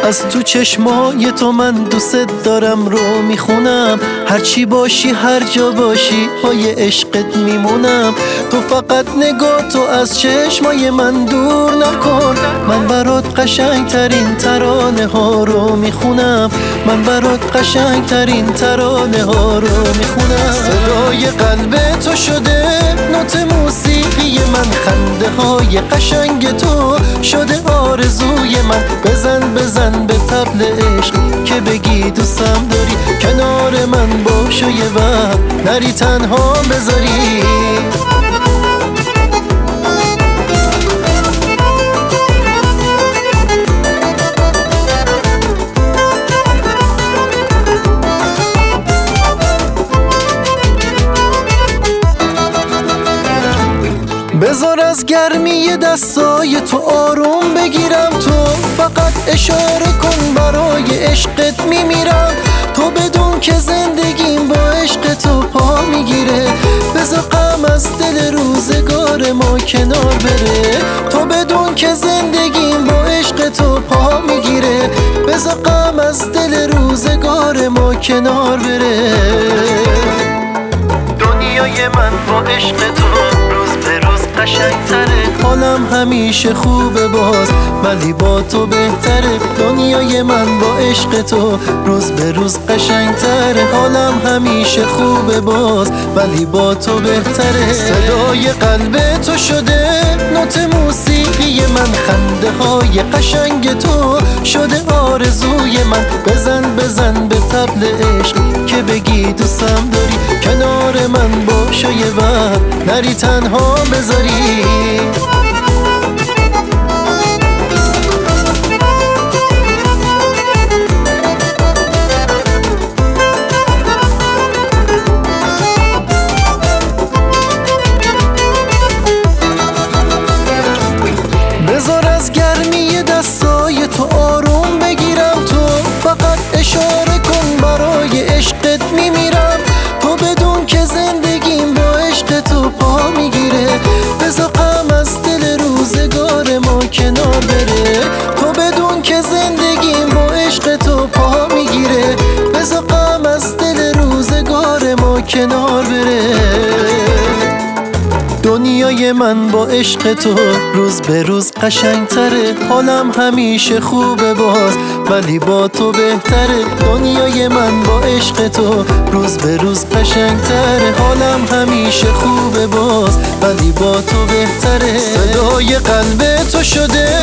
از تو چشمای تو من دوست دارم رو میخونم، هرچی باشی هر جا باشی پای عشقت میمونم. تو فقط نگاه تو از چشمای من دور نکن، من برات قشنگترین ترانه ها رو میخونم، من برات قشنگترین ترانه ها رو میخونم. صدای قلب تو شده نوت موسیقی من، خنده های قشنگ تو شده آرزوی من. بزن بزن به طبل عشق که بگی دوستم داری، کنار من باش و یه وقت نری تنها بذاری. بذار از گرمی دستای تو آروم بگیرم، تو فقط اشاره کن برای عشقت میمیرم. تو بدون که زندگیم با عشق تو پا میگیره، بذار غم از دل روزگار ما کنار بره. تو بدون که زندگیم با عشق تو پا میگیره، بذار غم از دل روزگار ما کنار بره. دنیای من با عشق تو روز به روز قشنگتره، حالم همیشه خوبه باز ولی با تو بهتره. دنیای من با عشق تو روز به روز قشنگتره، حالم همیشه خوبه باز ولی با تو بهتره. صدای قلب تو شده نوت موسیقی من، خنده های قشنگ تو شده آرزوی من. بزن بزن به طبل عشق که بگی دوستم داری، کنار من باش و یه وقت نری تنها بذاری. بذار از گرمی دستای تو آروم بگیرم، تو فقط اشاره کن برای عشقت میمیرم. تو بدون که زندگیم با عشق تو پا میگیره، بذار غم از دل روزگار ما کنار بره. تو بدون که زندگیم با عشق تو پا میگیره، بذار غم از دل روزگار ما کنار بره. دنیای من با عشق تو روز به روز قشنگتره، حالم همیشه خوبه باز ولی با تو بهتره. دنیای من با عشق تو روز به روز قشنگتره، حالم همیشه خوبه باز ولی با تو بهتره. صدای قلب تو شده